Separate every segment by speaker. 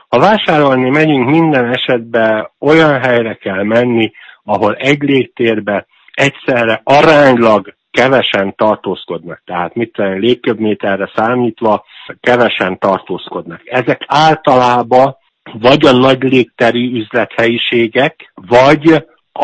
Speaker 1: Ha vásárolni megyünk, minden esetben olyan helyre kell menni, ahol egy légtérbe egyszerre aránylag kevesen tartózkodnak. Tehát légköbméterre számítva kevesen tartózkodnak. Ezek általában vagy a nagy légterű üzlethelyiségek, vagy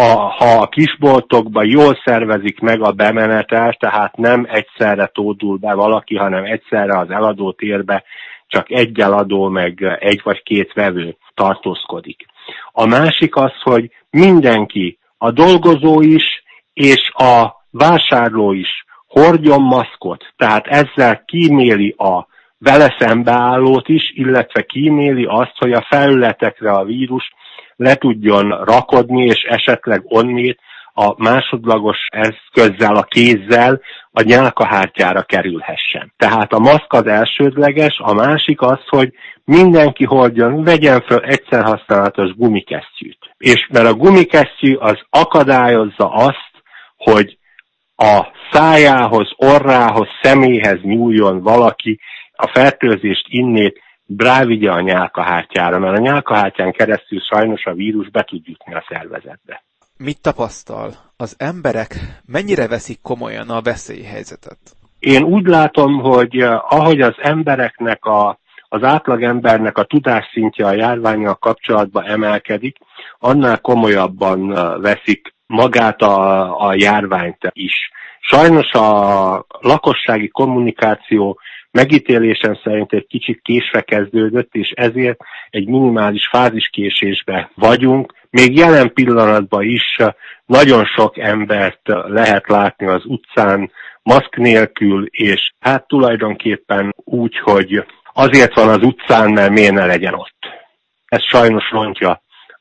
Speaker 1: ha a kisboltokban jól szervezik meg a bemenetelt, tehát nem egyszerre tódul be valaki, hanem egyszerre az eladótérbe csak egy eladó, meg egy vagy két vevő tartózkodik. A másik az, hogy mindenki, a dolgozó is, és a vásárló is hordjon maszkot, tehát ezzel kíméli a vele szembeállót is, illetve kíméli azt, hogy a felületekre a vírus le tudjon rakodni, és esetleg onnét a másodlagos eszközzel, a kézzel a nyálkahártyára kerülhessen. Tehát a maszk az elsődleges, a másik az, hogy mindenki vegyen föl egyszerhasználatos gumikesztyűt. És mert a gumikesztyű az akadályozza azt, hogy a szájához, orrához, szeméhez nyúljon valaki, a fertőzést innét rávigye a nyálkahártyára, mert a nyálkahártyán keresztül sajnos a vírus be tud jutni a szervezetbe.
Speaker 2: Mit tapasztal? Az emberek mennyire veszik komolyan a veszélyhelyzetet?
Speaker 1: Én úgy látom, hogy ahogy az embereknek, az átlagembernek a tudásszintje a járvánnyal kapcsolatban emelkedik, annál komolyabban veszik magát a járványt is. Sajnos a lakossági kommunikáció megítélésem szerint egy kicsit késve kezdődött, és ezért egy minimális fáziskésésbe vagyunk. Még jelen pillanatban is nagyon sok embert lehet látni az utcán maszk nélkül, és hát tulajdonképpen úgy, hogy azért van az utcán, mert miért ne legyen ott. Ez sajnos rontja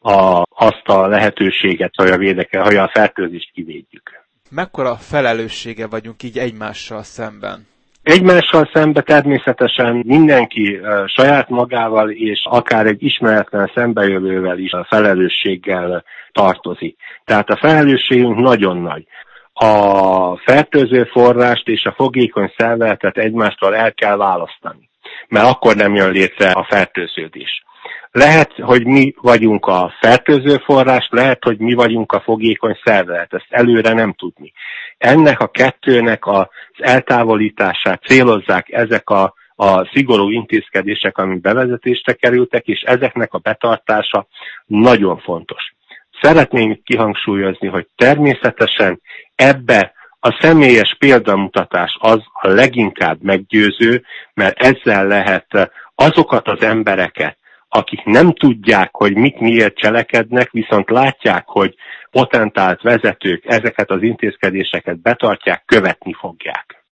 Speaker 1: azt a lehetőséget, hogy a fertőzést kivédjük.
Speaker 2: Mekkora felelőssége vagyunk így egymással szemben?
Speaker 1: Egymással szemben természetesen mindenki saját magával és akár egy ismeretlen szembejövővel is a felelősséggel tartozik. Tehát a felelősségünk nagyon nagy. A fertőző forrást és a fogékony szervezetet egymástól el kell választani, mert akkor nem jön létre a fertőződés. Lehet, hogy mi vagyunk a fertőző forrás, lehet, hogy mi vagyunk a fogékony szervezet, ezt előre nem tudni. Ennek a kettőnek az eltávolítását célozzák ezek a szigorú intézkedések, amik bevezetésre kerültek, és ezeknek a betartása nagyon fontos. Szeretném kihangsúlyozni, hogy természetesen ebbe a személyes példamutatás az a leginkább meggyőző, mert ezzel lehet azokat az embereket, akik nem tudják, hogy mit miért cselekednek, viszont látják, hogy potentált vezetők ezeket az intézkedéseket betartják, követni fogják.